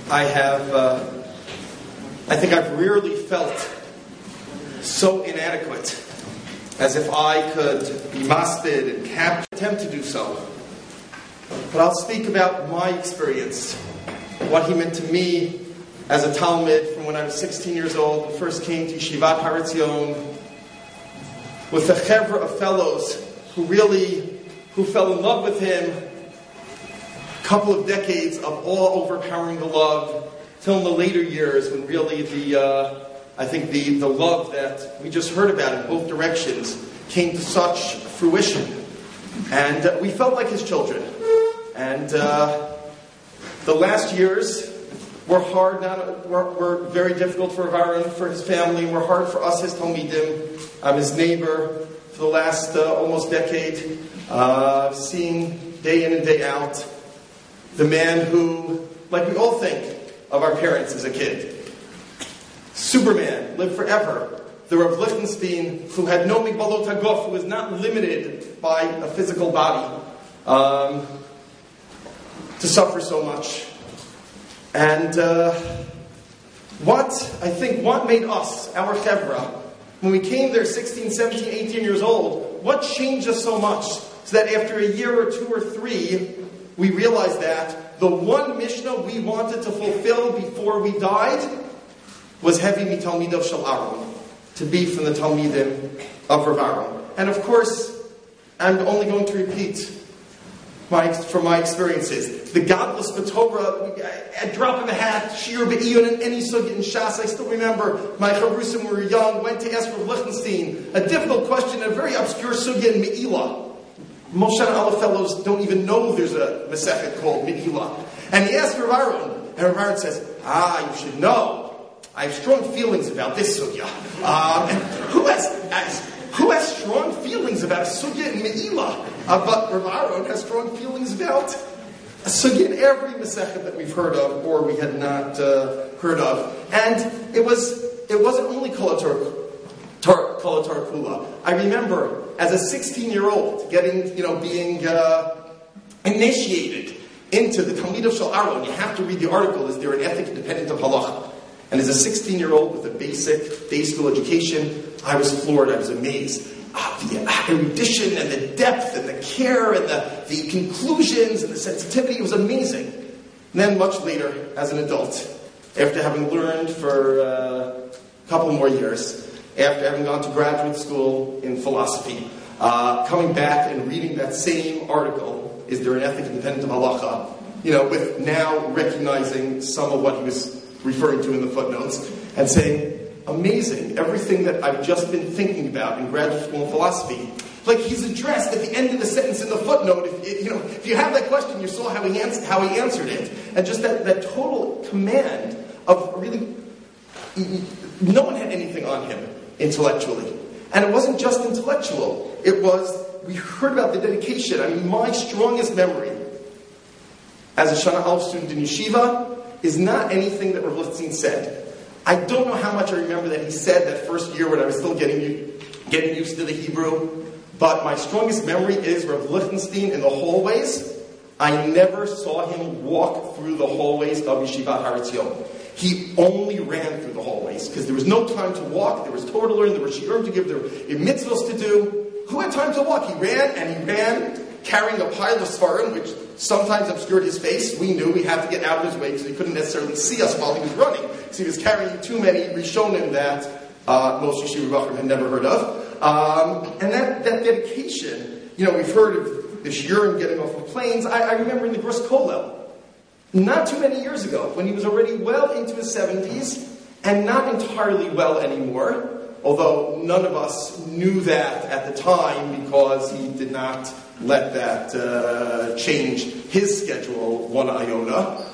I think I've rarely felt so inadequate as if I could be mastered and attempt to do so. But I'll speak about my experience, what he meant to me as a Talmud from when I was 16 years old and first came to Yeshivat Har Etzion with a chevra of fellows who fell in love with him. A couple of decades of all-overpowering the love, till in the later years when really the love that we just heard about in both directions came to such fruition. And we felt like his children. And the last years were hard, were very difficult for Aaron, for his family, were hard for us, his Talmidim. I'm his neighbor for the last almost decade, seeing day in and day out the man who, like we all think of our parents as a kid, Superman, lived forever. The Rav Lichtenstein, who had no migbalot haguf, who was not limited by a physical body to suffer so much. And what made us, our chevra, when we came there 16, 17, 18 years old, what changed us so much so that after a year or two or three, we realized that the one Mishnah we wanted to fulfill before we died was heavy mitalmidav shel Aaron, to be from the Talmidim of Rav Aaron. And of course, I'm only going to repeat from my experiences. The godless B'Torah, a drop of a hat, Shir Be'iyun, and any sugya in Shas. I still remember my Charusim when we were young, went to ask Rav Lichtenstein a difficult question, a very obscure sugya in Me'ilah. Most of our fellows don't even know there's a Masechet called Me'ilah. And he asked Rav Aaron, and Rav Aaron says, you should know, I have strong feelings about this sugya. And who has strong feelings about a sugya in Me'ilah? But Rav Aaron has strong feelings about a sugya in every Masechet that we've heard of or we had not heard of. And it wasn't only Kol HaTorah Kula. I remember as a 16-year-old being initiated into the Talmid of Shel Aaron. You have to read the article. Is there an ethic independent of halacha? And as a 16-year-old with a basic day school education, I was floored. I was amazed. The erudition and the depth and the care and the conclusions and the sensitivity, it was amazing. And then much later, as an adult, after having learned for a couple more years, after having gone to graduate school in philosophy, coming back and reading that same article, is there an ethic independent of halacha? With now recognizing some of what he was referring to in the footnotes, and saying, amazing, everything that I've just been thinking about in graduate school in philosophy, like he's addressed at the end of the sentence in the footnote. If you have that question, you saw how he answered it, and just that total command of really, no one had anything on him intellectually, and it wasn't just intellectual. It was, we heard about the dedication. I mean, my strongest memory as a Shana Aleph student in yeshiva is not anything that Rav Lichtenstein said. I don't know how much I remember that he said that first year when I was still getting used to the Hebrew, but my strongest memory is Rav Lichtenstein in the hallways. I never saw him walk through the hallways of Yeshivat Har Etzion. He only ran through the hallways because there was no time to walk, there was Torah to learn, there was shiurim to give, there were mitzvahs to do. Who had time to walk? He ran carrying a pile of svarim, which sometimes obscured his face. We knew we had to get out of his way because he couldn't necessarily see us while he was running, because he was carrying too many Rishonim that most Yeshiva Bachrim had never heard of. And that dedication, we've heard of the shiurim getting off of planes. I remember in the Grus Kollel, not too many years ago, when he was already well into his 70s, and not entirely well anymore, although none of us knew that at the time because he did not let that change his schedule one iota.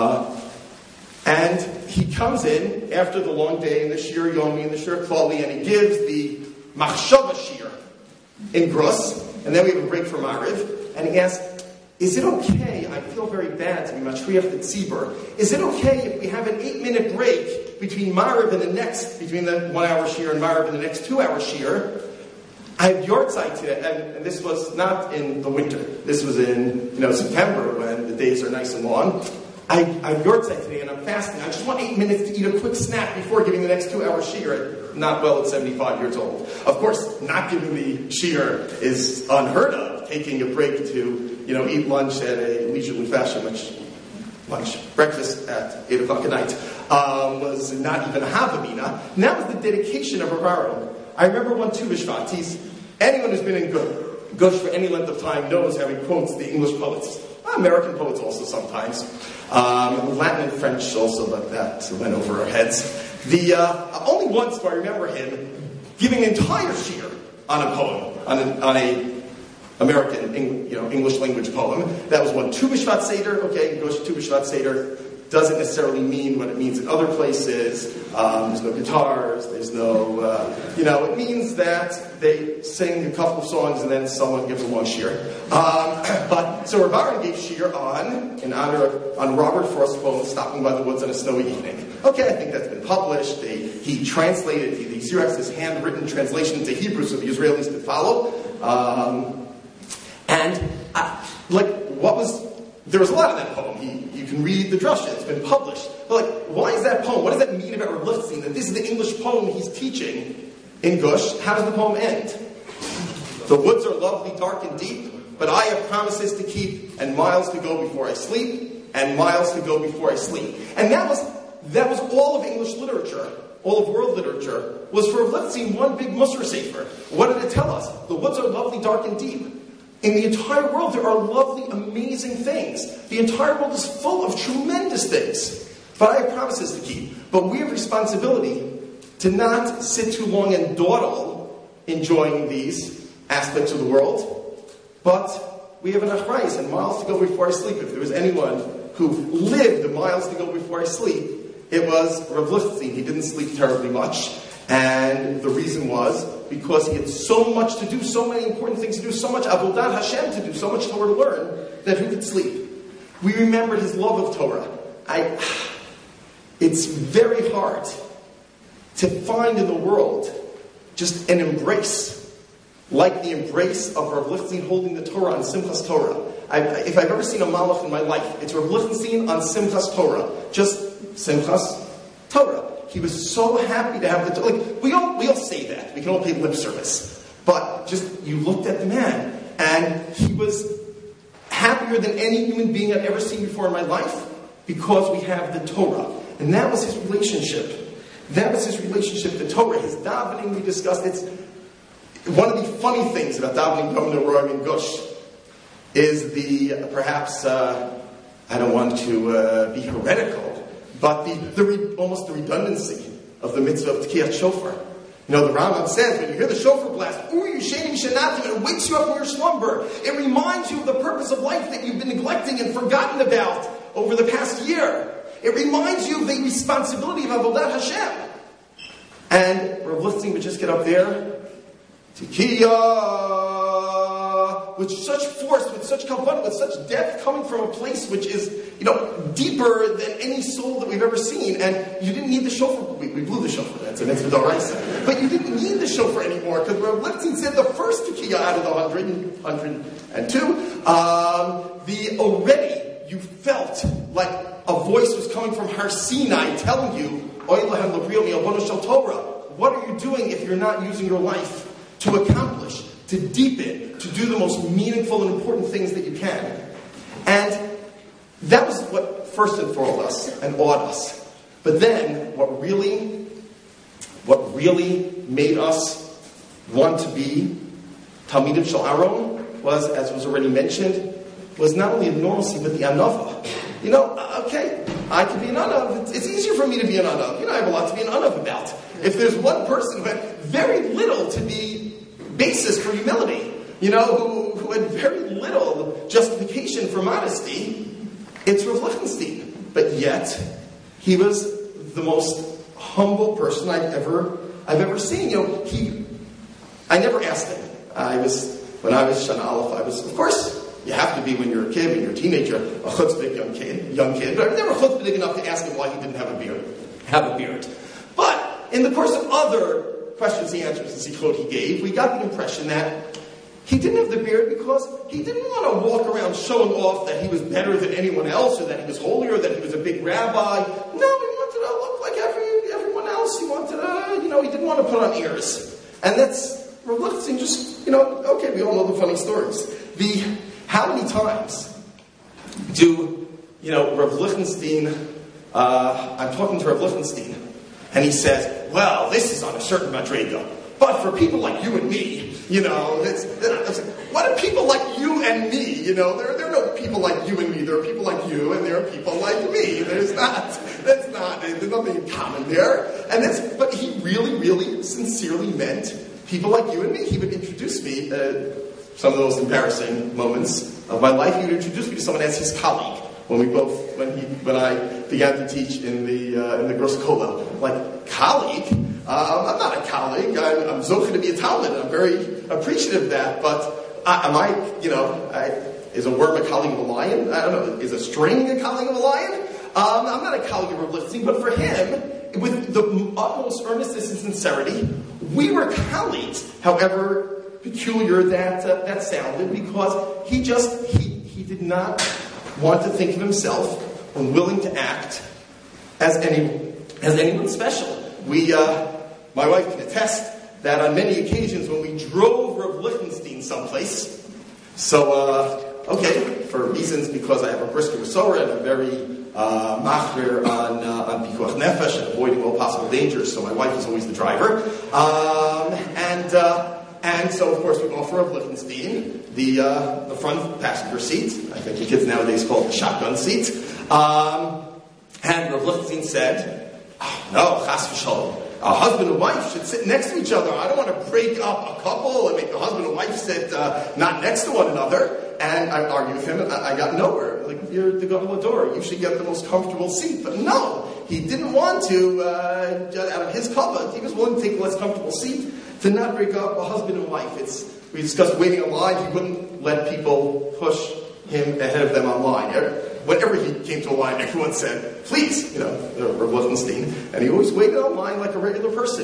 And he comes in after the long day in the Shir Yomi and the Shir Klali, and he gives the Machshava Shir in Grus, and then we have a break for Mariv, and he asks, is it okay, I feel very bad to be Mashriach the Tzibur, is it okay if we have an 8-minute break between Mariv and between the 1 hour Shir and Mariv and the next 2 hour Shir? I have Yortzeit today, and this was not in the winter. This was in September when the days are nice and long. I'm Yortzeit today and I'm fasting. I just want 8 minutes to eat a quick snack before giving the next 2-hour shiur. Not well at 75 years old. Of course, not giving the shiur is unheard of. Taking a break to, eat lunch at a leisurely fashion, breakfast at 8 o'clock at night, was not even a havamina. And that was the dedication of Rav Aaron. I remember one Tu B'Shvat. Anyone who's been in Gush for any length of time knows how he quotes the English poets. American poets also sometimes. Latin and French also, but that went over our heads. Only once do I remember him giving an entire shiur on a poem, on a American, English language poem. That was one Tu B'Shvat Seder. Okay, Gush Tu B'Shvat Seder doesn't necessarily mean what it means in other places. There's no guitars. There's no, it means that they sing a couple of songs and then someone gives a long shiur. So Rav Aaron gave shiur on Robert Frost's poem, Stopping by the Woods on a Snowy Evening. Okay, I think that's been published. He translated, the Xerox, this handwritten translation into Hebrew so the Israelis could follow. There was a lot of that poem. You can read the drasha, it's been published. But why is that poem? What does that mean about Rav Lichtenstein? That this is the English poem he's teaching in Gush. How does the poem end? The woods are lovely, dark, and deep, but I have promises to keep, and miles to go before I sleep, and miles to go before I sleep. And that was all of English literature, all of world literature, was for Rav Lichtenstein one big Musar Sefer. What did it tell us? The woods are lovely, dark, and deep. In the entire world, there are lovely, amazing things. The entire world is full of tremendous things. But I have promises to keep. But we have responsibility to not sit too long and dawdle enjoying these aspects of the world. But we have an achrayus and miles to go before I sleep. If there was anyone who lived the miles to go before I sleep, it was Rav Lichtenstein. He didn't sleep terribly much. And the reason was because he had so much to do, so many important things to do, so much Avodat Hashem to do, so much Torah to learn, that who could sleep? We remembered his love of Torah. It's very hard to find in the world just an embrace, like the embrace of Rav Lichtenstein holding the Torah on Simchas Torah. If I've ever seen a malach in my life, it's Rav Lichtenstein on Simchas Torah. Just Simchas Torah. He was so happy to have the... we all say that. We can all pay lip service. But just, you looked at the man, and he was happier than any human being I've ever seen before in my life, because we have the Torah. And that was his relationship. That was his relationship to Torah. His davening, we discussed. It's one of the funny things about davening Yom Noraim in Gush is perhaps, I don't want to be heretical, but almost the redundancy of the mitzvah of Tkiyat Shofar. The Rambam says, when you hear the shofar blast, Uri Yishenim Shanatim, it wakes you up from your slumber. It reminds you of the purpose of life that you've been neglecting and forgotten about over the past year. It reminds you of the responsibility of Avodat Hashem. And Rav Lichtenstein would just get up there, Tkiyah, with such force, with such kavanah, with such depth, coming from a place which is, deeper than any soul that we've ever seen. And you didn't need the shofar. We blew the shofar. That's a mitzvah d'oraisa. But you didn't need the shofar anymore, because Rav Lichtenstein said the first Tkiyah out of the 102, already you felt like a voice was coming from Har Sinai telling you, Oy lahem l'briyo mi'avono shel Torah. What are you doing if you're not using your life to accomplish, to deepen, to do the most meaningful and important things that you can? And that was what first enthralled us and awed us. But then, what really made us want to be Talmidim Shel Aaron was, as was already mentioned, was not only the normalcy, but the anava. Okay, I can be an anav. It's easier for me to be an anav. I have a lot to be an anav about. If there's one person who had very little to be basis for humility, who had very little justification for modesty, it's Rav Lichtenstein. But yet, he was the most humble person I've ever seen. I never asked him. When I was Shana Aleph, of course, you have to be when you're a kid, when you're a teenager, a chutzpah young kid. But I was never chutzpah enough to ask him why he didn't have a beard. But in the course of other questions he answers and sichot he gave, we got the impression that He didn't have the beard because he didn't want to walk around showing off that he was better than anyone else, or that he was holier, or that he was a big rabbi. No, he wanted to look like everyone else. He wanted to, he didn't want to put on ears. And that's, Rav Lichtenstein just, okay, we all know the funny stories. How many times do, Rav Lichtenstein, I'm talking to Rav Lichtenstein, and he says, well, this is on a certain madrega. But for people like you and me, what are people like you and me? There are no people like you and me. There are people like you, and there are people like me. There's nothing in common there. But he really, really sincerely meant people like you and me. He would introduce me, some of those embarrassing moments of my life, he would introduce me to someone as his colleague. When I began to teach in the Gross Kollel. Like, colleague? I'm not a colleague. I'm zocher to be a talmid. I'm very appreciative of that. But is a worm a colleague of a lion? I don't know. Is a string a colleague of a lion? I'm not a colleague of Rav Lichtenstein, but for him, with the utmost earnestness and sincerity, we were colleagues. However peculiar that sounded, because he did not want to think of himself unwilling to act as anyone special. My wife can attest that on many occasions when we drove Rav Lichtenstein someplace, for reasons because I have a brisker Masorah and I'm very machmir on pikuach nefesh and avoiding all possible dangers, so my wife is always the driver. And so, of course, we offer Rav Lichtenstein the front passenger seat. I think the kids nowadays call it the shotgun seat. And Rav Lichtenstein said, no, chas v'shalom. A husband and wife should sit next to each other. I don't want to break up a couple and make the husband and wife sit not next to one another. And I argued with him, and I got nowhere. Like, you're the Gadol Hador, you should get the most comfortable seat. But no, he didn't want to, out of his kavod, he was willing to take a less comfortable seat to not break up a husband and wife. We discussed waiting online. He wouldn't let people push him ahead of them online. Whenever he came to a line, everyone said, please, Rav Lichtenstein. And he always waited online like a regular person.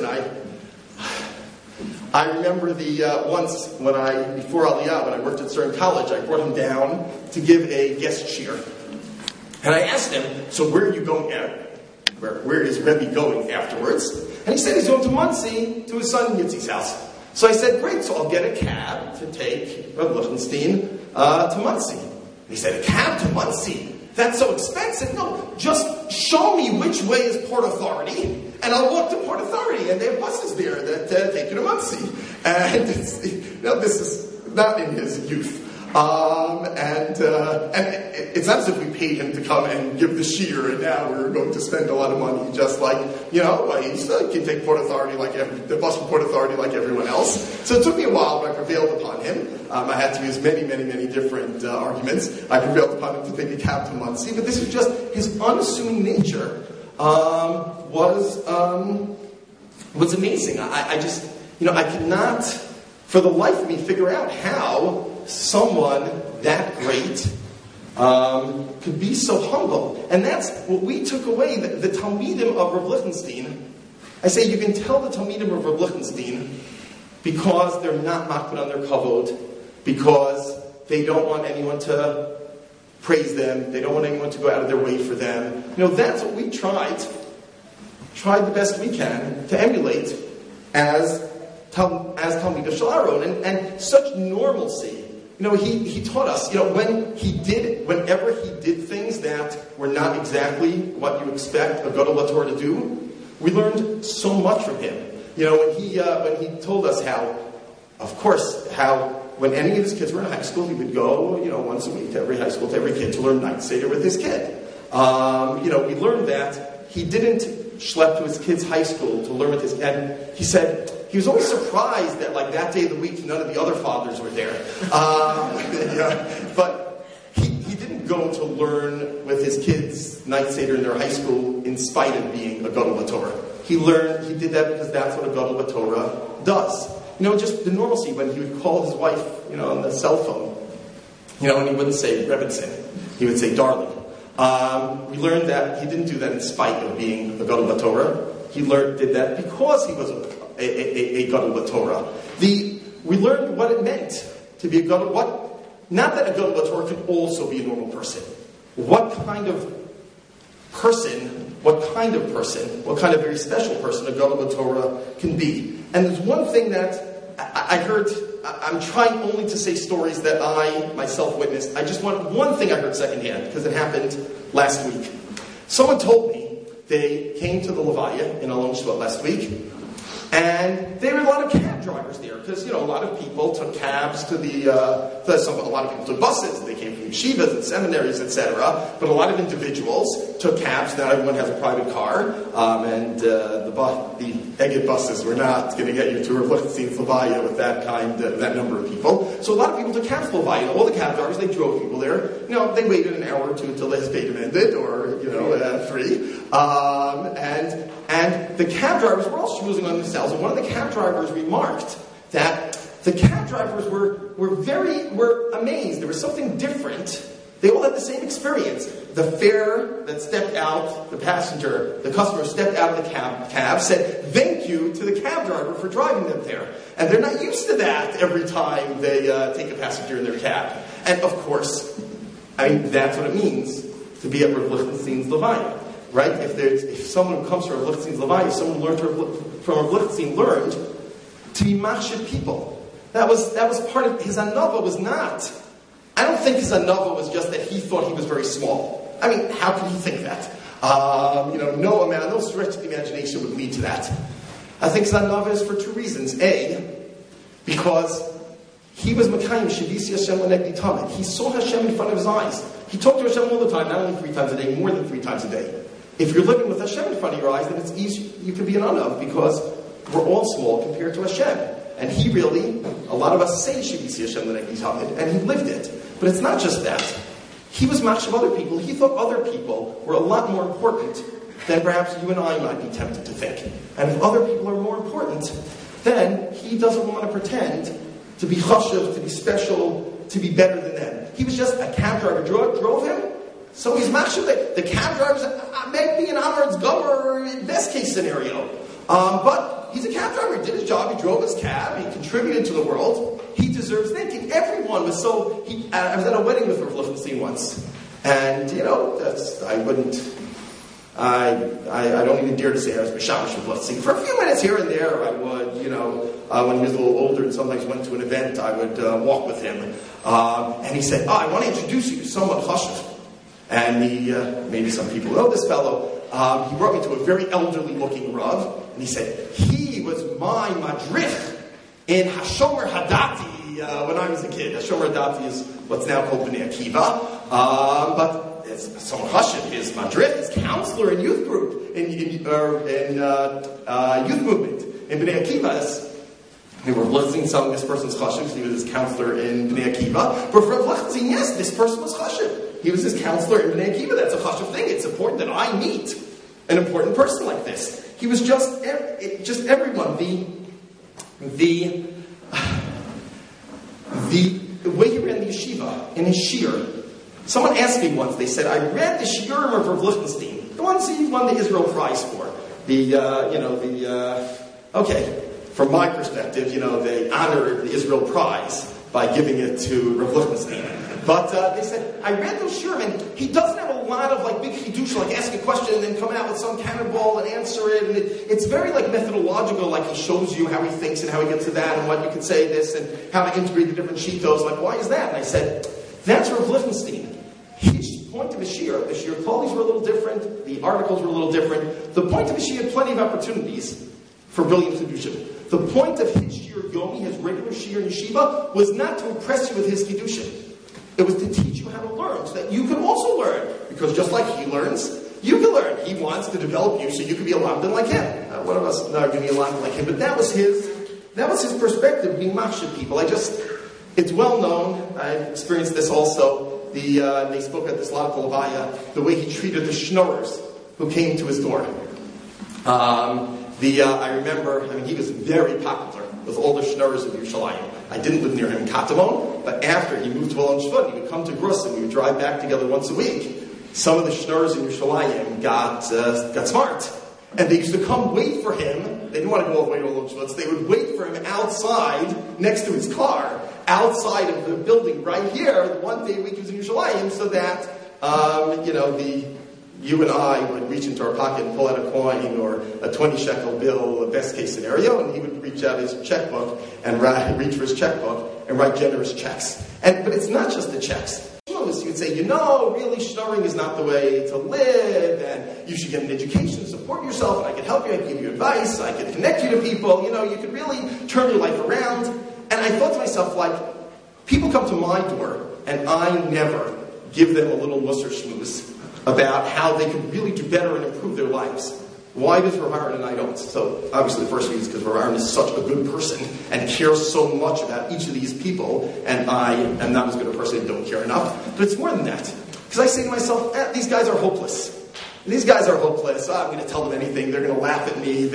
I remember once before Aliyah, when I worked at Stern College, I brought him down to give a guest cheer. And I asked him, so where are you going where is Rebbe going afterwards? And he said he's going to Monsey, to his son Yitzi's house. So I said, great, so I'll get a cab to take Rav Lichtenstein to Monsey. He said, a cab to Monsey? That's so expensive. No, just show me which way is Port Authority, and I'll walk to Port Authority, and they have buses there that take you to Monsey. And this is not in his youth. And it's not as if we paid him to come and give the shiur, and now we're going to spend a lot of money, just like, he can take Port Authority the bus from Port Authority like everyone else. So it took me a while, but I prevailed upon him. I had to use many, many, many different arguments. I prevailed upon him to take a cab to Monsey, but this was just his unassuming nature was amazing. I just, I cannot, for the life of me, figure out how someone that great could be so humble. And that's what we took away, the Talmidim of Rav Lichtenstein. I say you can tell the Talmidim of Rav Lichtenstein because they're not makbid on their kavod, because they don't want anyone to praise them, they don't want anyone to go out of their way for them. That's what we tried the best we can to emulate as Talmidei Shel Aaron, and such normalcy. He taught us, whenever he did things that were not exactly what you expect a Gadol HaTorah to do, we learned so much from him. When he told us how when any of his kids were in high school, he would go, once a week to every high school, to every kid, to learn Night Seder with his kid. We learned that he didn't schlep to his kid's high school to learn with his kid. And he said, he was always surprised that, that day of the week, none of the other fathers were there. But he didn't go to learn with his kids Night Seder in their high school in spite of being a Gadol HaTorah. He did that because that's what a Gadol HaTorah does. Just the normalcy when he would call his wife, on the cell phone, and he wouldn't say Rebbitzin, he would say darling. We learned that he didn't do that in spite of being a Gadol HaTorah. He did that because he was a Gadol HaTorah. We learned what it meant to be a Gadol? Not that a Gadol B'Torah can also be a normal person. What kind of very special person a Gadol B'Torah can be? And there's one thing that I heard. I'm trying only to say stories that I myself witnessed. I just want one thing I heard secondhand, because it happened last week. Someone told me they came to the Levaya in Alon Shvat last week, and there were a lot of cab drivers there, because, a lot of people took cabs to a lot of people took buses. They came from yeshivas and seminaries, etc. But a lot of individuals took cabs. Not everyone has a private car, and the Egged buses were not going to get you to Rav Lichtenstein's Levaya with that number of people. So a lot of people took cabs to Levaya. All the cab drivers, they drove people there. They waited an hour or two until his Beit ended, or free. And the cab drivers were all schmoozing on themselves, and one of the cab drivers remarked that the cab drivers were amazed. There was something different. They all had the same experience. The fare that stepped out, the customer stepped out of the cab, said thank you to the cab driver for driving them there. And they're not used to that every time they take a passenger in their cab. And of course, that's what it means to be at Rav Lichtenstein's Levaya. Right? If someone who comes from Rav Lichtenstein's Levaya, someone learned from Rav Lichtenstein learned to be machshir people. That was part of his anava. Was not. I don't think his anava was just that he thought he was very small. How could he think that? No stretch of the imagination would lead to that. I think his anava is for two reasons. A, because he was Mekayim Shivisi Hashem L'Negdi Tamid. He saw Hashem in front of his eyes. He talked to Hashem all the time, not only 3 times a day, more than 3 times a day. If you're living with Hashem in front of your eyes, then it's easy. You can be an anav, because we're all small compared to Hashem. And he really, a lot of us say Shivisi Hashem L'Negdi Tamid, and he lived it. But it's not just that. He was machshav other people. He thought other people were a lot more important than perhaps you and I might be tempted to think. And if other people are more important, then he doesn't want to pretend to be chashuv, to be special, to be better than them. He was just a cab driver. Drove him, so he's machshav. The cab driver's maybe an Amor's gover in best case scenario. But he's a cab driver. He did his job. He drove his cab. He contributed to the world. He deserves thanking. Everyone was so... I was at a wedding with Rav Lichtenstein once. And, I don't even dare to say I was Meshamash Rav Lichtenstein. For a few minutes here and there, I would, when he was a little older and sometimes went to an event, I would walk with him. And he said, I want to introduce you to someone chashuv. And maybe some people know this fellow. He brought me to a very elderly-looking Rav. And he said, he was my madrich in Hashomer Hadati when I was a kid. Hashomer Hadati is what's now called Bnei Akiva. But it's someone chashuv, his madrich, his counselor in youth group, in youth movement. In Bnei Akiva, they were listening to some of this person's chashuv. He was his counselor in Bnei Akiva. But for Rav Lichtenstein, yes, this person was chashuv. He was his counselor in Bnei Akiva. That's a chashuv thing. It's important that I meet an important person like this. He was just everyone. The way he ran the yeshiva in his shiur. Someone asked me once. They said, "I read the shiurim of Rav Lichtenstein, the ones he won the Israel Prize for." From my perspective, they honored the Israel Prize by giving it to Rav Lichtenstein. But they said, I read those shiurim, and he doesn't have a lot of big chidush, ask a question and then come out with some cannonball and answer it. And it's very methodological, he shows you how he thinks and how he gets to that and what you could say this and how to integrate the different shitos. Why is that? And I said, that's Rav Lichtenstein. His point of his shiur, the shiur qualities were a little different, the articles were a little different. The point of his shiur had plenty of opportunities for brilliant chidushim. The point of his shiur yomi, his regular shiur in yeshiva, was not to impress you with his chidushim. It was to teach you how to learn, so that you could also learn. Because just like he learns, you can learn. He wants to develop you so you can be a lamdan like him. One of us are going to be a lamdan like him, but that was his perspective, being machshir people. It's well known. I experienced this also. They spoke at this lot of Levaya, the way he treated the schnorrers who came to his door. I remember, he was very popular with all the schnorrers of Yerushalayim. I didn't live near him in Katamon, but after he moved to Alon Shvat, he would come to Grus and we would drive back together once a week. Some of the schnorrers in Yerushalayim got smart. And they used to come wait for him. They didn't want to go all the way to Alon Shvat, so they would wait for him outside next to his car. outside of the building right here, the one day a week he was in Yerushalayim, so that, you and I would reach into our pocket and pull out a coin or a 20 shekel bill, a best case scenario, and he would reach out his checkbook and reach for his checkbook and write generous checks. But it's not just the checks. You would say, really schnorring is not the way to live, and you should get an education, support yourself, and I can help you, I can give you advice, I can connect you to people, you could really turn your life around. And I thought to myself, people come to my door, and I never give them a little musser schmooze about how they could really do better and improve their lives. Why does Rav Aaron and I don't? So, obviously the first reason is because Rav Aaron is such a good person and cares so much about each of these people, and I am not as good a person and don't care enough. But it's more than that. Because I say to myself, these guys are hopeless. These guys are hopeless. I'm going to tell them anything. They're going to laugh at me.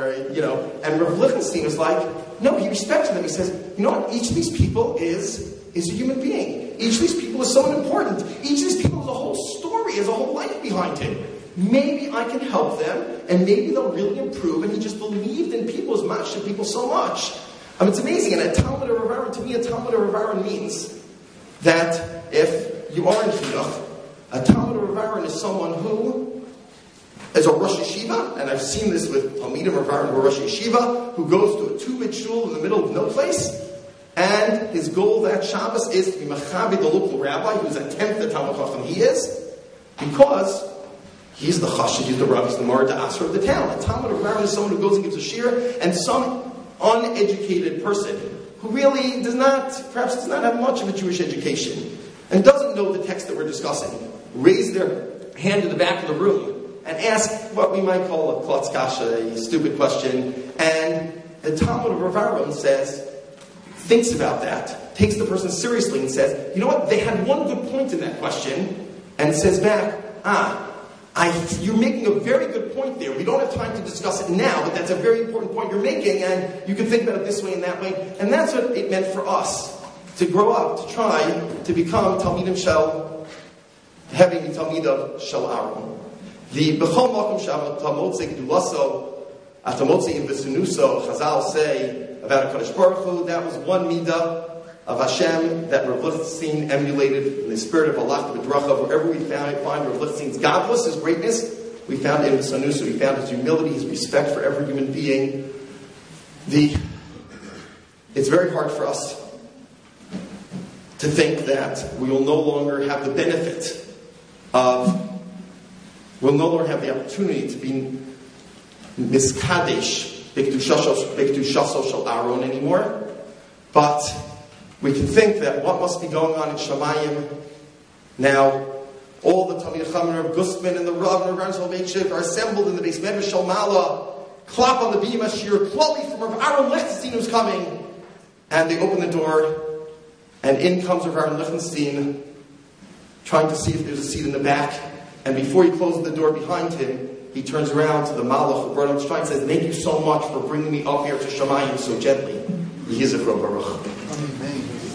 And Rav Lichtenstein was like, no, he respected them. He says, each of these people is a human being. Each of these people is someone important. Each of these people has a whole story, has a whole life behind him. Maybe I can help them, and maybe they'll really improve. And he just believed in people as much, and people so much. It's amazing. And a Talmud of Rav Aaron, to me, a Talmud of Rav Aaron means that if you are in Chinuch, a Talmud of Rav Aaron is someone who is a Rosh Yeshiva, and I've seen this with Talmidim Rav Aaron who are Rosh Yeshiva, who goes to a two-bit shul in the middle of no place, and his goal that Shabbos is to be Machabed, the local rabbi, who's a tenth the Talmud Chacham he is, because he's the Chashid, he's the Rav, he's the Mara Da'asr of the town. A Talmud of Rav Aaron is someone who goes and gives a shir, and some uneducated person who really does not have much of a Jewish education, and doesn't know the text that we're discussing, raise their hand in the back of the room and ask what we might call a klotz kasha, a stupid question, and the Talmud of Rav Aaron thinks about that, takes the person seriously and says, they had one good point in that question, and says back, you're making a very good point there. We don't have time to discuss it now, but that's a very important point you're making, and you can think about it this way and that way. And that's what it meant for us, to grow up, to try to become Talmidim Shel, having the Talmid of Shel Aaron. The B'chol Makom Shabbat Tamotze Gdulaso, Atamotze Yivasunuso, Chazal say about HaKadosh Baruch Hu, that was one midah of Hashem that Rav Lichtenstein emulated in the spirit of Allah B'dracha. Wherever we find Rav Lichtenstein's godless, his greatness, we found in Sanusa, we found his humility, his respect for every human being. It's very hard for us to think that we will no longer have the benefit we'll no longer have the opportunity to be miskadesh b'kedushaso shel Aaron anymore. But we can think that what must be going on in Shamayim now. All the Talmidei Chachamim of Gustman and the Rav and the Rav Soloveitchik are assembled in the base Medrash Shel Mala, clap on the bima shir, klali from Rav Aaron Lichtenstein who's coming, and they open the door, and in comes Rav Aaron Lichtenstein, trying to see if there's a seat in the back. And before he closes the door behind him, he turns around to the Malach who brought him to try and says, "Thank you so much for bringing me up here to Shamayim so gently." Yehizikro Baruch. Amen.